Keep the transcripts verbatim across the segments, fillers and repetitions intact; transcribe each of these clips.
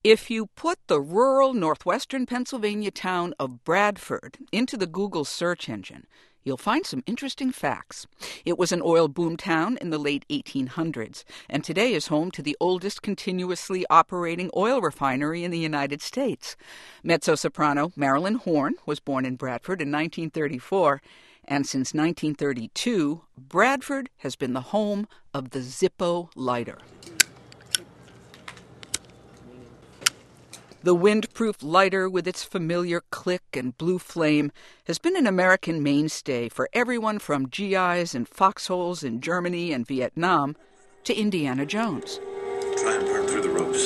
If you put the rural northwestern Pennsylvania town of Bradford into the Google search engine, you'll find some interesting facts. It was an oil boom town in the late eighteen hundreds, and today is home to the oldest continuously operating oil refinery in the United States. Mezzo-soprano Marilyn Horne was born in Bradford in nineteen thirty-four, and since nineteen thirty-two, Bradford has been the home of the Zippo lighter. The wind-proof lighter with its familiar click and blue flame has been an American mainstay for everyone from G Is in foxholes in Germany and Vietnam to Indiana Jones. Try and burn through the ropes.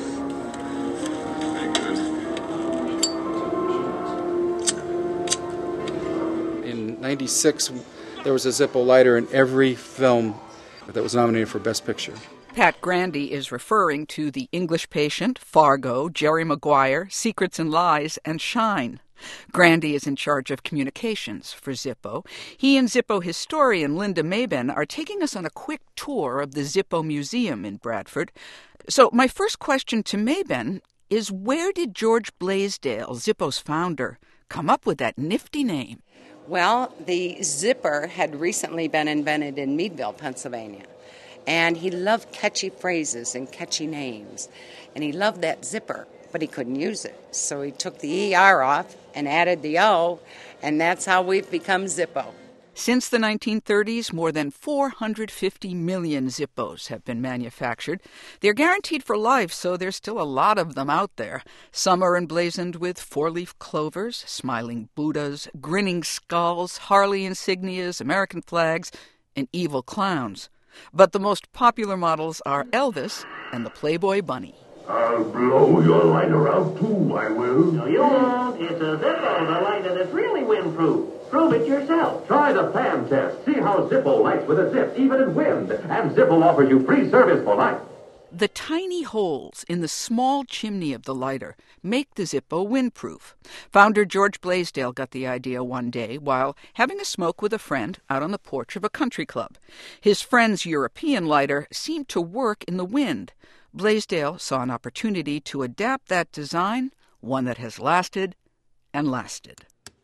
Very good. In ninety-six, there was a Zippo lighter in every film that was nominated for Best Picture. Pat Grandy is referring to The English Patient, Fargo, Jerry Maguire, Secrets and Lies, and Shine. Grandy is in charge of communications for Zippo. He and Zippo historian Linda Maben are taking us on a quick tour of the Zippo Museum in Bradford. So my first question to Maben is, where did George Blaisdell, Zippo's founder, come up with that nifty name? Well, the zipper had recently been invented in Meadville, Pennsylvania. And he loved catchy phrases and catchy names. And he loved that zipper, but he couldn't use it. So he took the E R off and added the O, and that's how we've become Zippo. Since the nineteen thirties, more than four hundred fifty million Zippos have been manufactured. They're guaranteed for life, so there's still a lot of them out there. Some are emblazoned with four-leaf clovers, smiling Buddhas, grinning skulls, Harley insignias, American flags, and evil clowns. But the most popular models are Elvis and the Playboy Bunny. I'll blow your lighter out, too, I will. No, you won't. It's a Zippo, the lighter that's really windproof. Prove it yourself. Try the fan test. See how Zippo lights with a zip, even in wind. And Zippo offers you free service for life. The tiny holes in the small chimney of the lighter make the Zippo windproof. Founder George Blaisdell got the idea one day while having a smoke with a friend out on the porch of a country club. His friend's European lighter seemed to work in the wind. Blaisdell saw an opportunity to adapt that design, one that has lasted and lasted.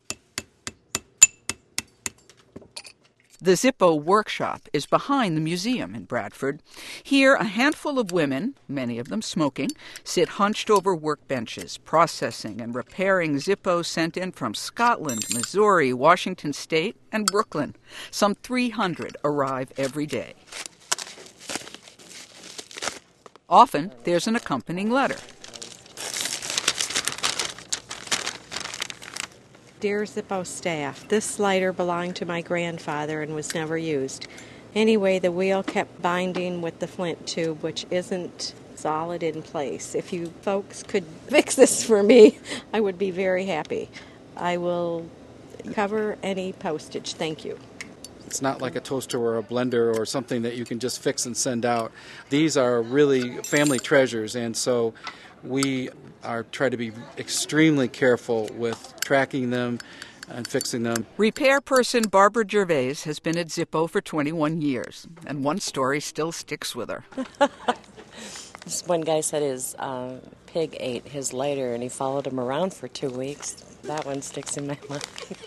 The Zippo workshop is behind the museum in Bradford. Here, a handful of women, many of them smoking, sit hunched over workbenches, processing and repairing Zippos sent in from Scotland, Missouri, Washington State, and Brooklyn. Some three hundred arrive every day. Often, there's an accompanying letter. Dear Zippo staff, this lighter belonged to my grandfather and was never used. Anyway, the wheel kept binding with the flint tube, which isn't solid in place. If you folks could fix this for me, I would be very happy. I will cover any postage. Thank you. It's not like a toaster or a blender or something that you can just fix and send out. These are really family treasures, and so we are trying to be extremely careful with tracking them and fixing them. Repair person Barbara Gervais has been at Zippo for twenty-one years, and one story still sticks with her. This one guy said his uh, pig ate his lighter, and he followed him around for two weeks. That one sticks in my mind.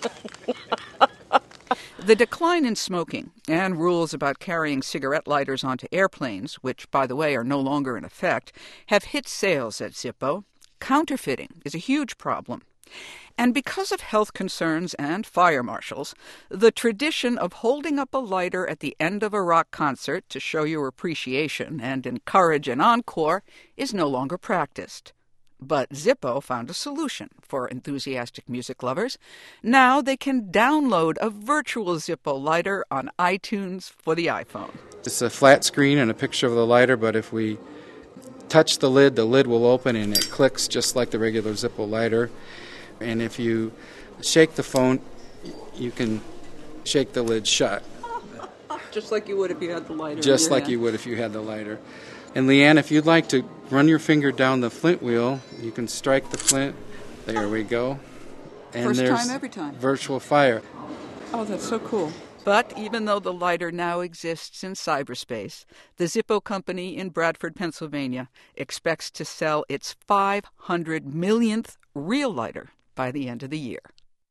The decline in smoking and rules about carrying cigarette lighters onto airplanes, which, by the way, are no longer in effect, have hit sales at Zippo. Counterfeiting is a huge problem. And because of health concerns and fire marshals, the tradition of holding up a lighter at the end of a rock concert to show your appreciation and encourage an encore is no longer practiced. But Zippo found a solution for enthusiastic music lovers. Now they can download a virtual Zippo lighter on iTunes for the iPhone. It's a flat screen and a picture of the lighter, but if we touch the lid, the lid will open and it clicks just like the regular Zippo lighter. And if you shake the phone, you can shake the lid shut. Just like you would if you had the lighter. Just like hand. you would if you had the lighter. And Leanne, if you'd like to run your finger down the flint wheel, you can strike the flint. There we go. And First there's time, every time. Virtual fire. Oh, that's so cool. But even though the lighter now exists in cyberspace, the Zippo company in Bradford, Pennsylvania, expects to sell its five hundred millionth real lighter by the end of the year.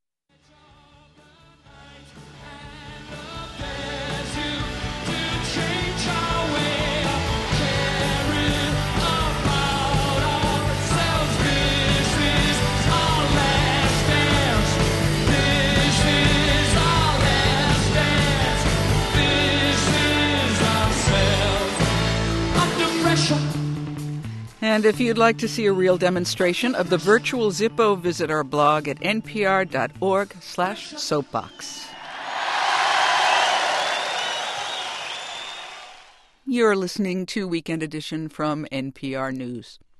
And if you'd like to see a real demonstration of the virtual Zippo, visit our blog at npr.org slash soapbox. You're listening to Weekend Edition from N P R News.